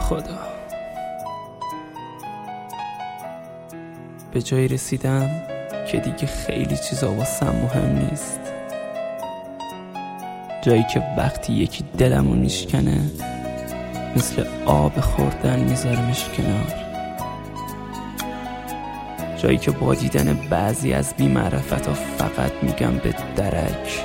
خدا، به جایی رسیدم که دیگه خیلی چیزا واسم مهم نیست. جایی که وقتی یکی دلمو میشکنه مثل آب خوردن میذارمش کنار. جایی که با دیدن بعضی از بی‌معرفتا فقط میگم به درک.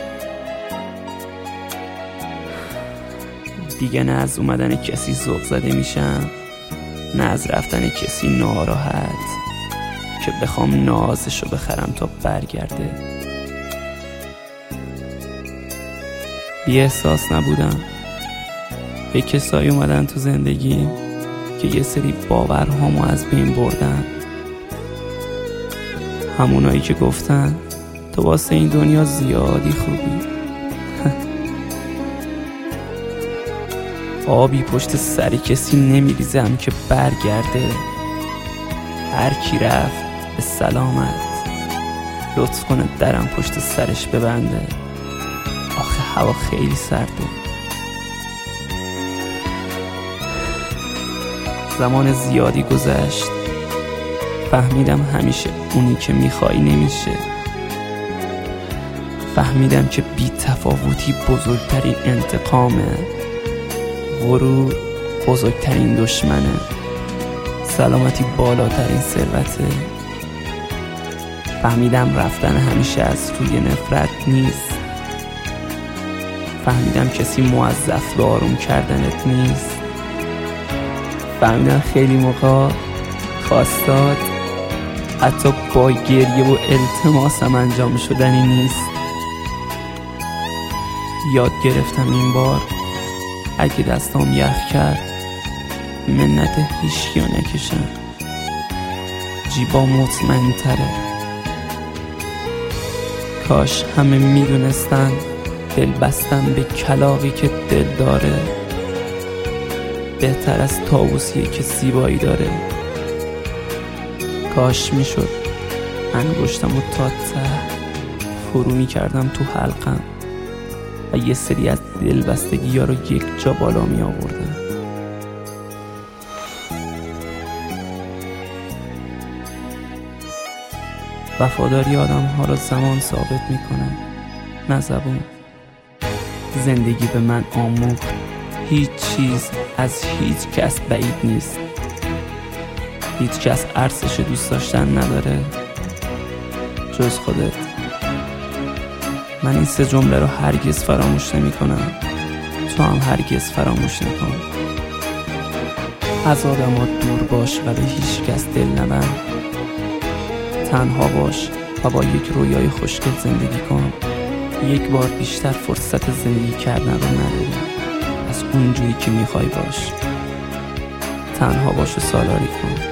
دیگه نه از اومدن کسی ذوق زده میشم، نه از رفتن کسی ناراحت که بخوام نازشو بخرم تا برگرده. بی احساس نبودم. به کسایی اومدن تو زندگی که یه سری باورهامو از بین بردن، همونایی که گفتن تو واسه این دنیا زیادی خوبی. آبی پشت سر کسی نمیریزم که برگرده. هر کی رفت به سلامت، لطف کنه درم پشت سرش ببنده. آخه هوا خیلی سرده. زمان زیادی گذشت، فهمیدم همیشه اونی که میخوای نمیشه. فهمیدم که بی تفاوتی بزرگترین انتقامه، غرور بزرگترین دشمنه، سلامتی بالاترین ثروته. فهمیدم رفتن همیشه از روی نفرت نیست. فهمیدم کسی موظف به آروم کردنت نیست. فهمیدم خیلی موقع خواستات حتی با گریه و التماسم انجام شدنی نیست. یاد گرفتم این بار اگه دستام یخ کرد منت هیچکیو نکشم. جیبا مطمئن تره. کاش همه میدونستن دل بستن به کلاغی که دل داره بهتر از طاووسیه که زیبایی داره. کاش میشد انگشتم و تا ته فرو میکردم تو حلقم و یه سری از دلبستگی ها رو یک جا بالا می آوردم. وفاداری آدم ها رو زمان ثابت میکنه، نه زبون. زندگی به من آموخت هیچ چیز از هیچ کس بعید نیست. هیچ کس ارزش دوست داشتن نداره جز خودت. من این 3 جمله رو هرگز فراموش نمی کنم. تو هم هرگز فراموش نکن. از آدمات دور باش و به هیچ کس دل نبند. تنها باش و با یک رویای خوشگل زندگی کن. یک بار بیشتر فرصت زندگی کردن رو نداری. از اونجوری که میخوای باش. تنها باش و سالاری کن.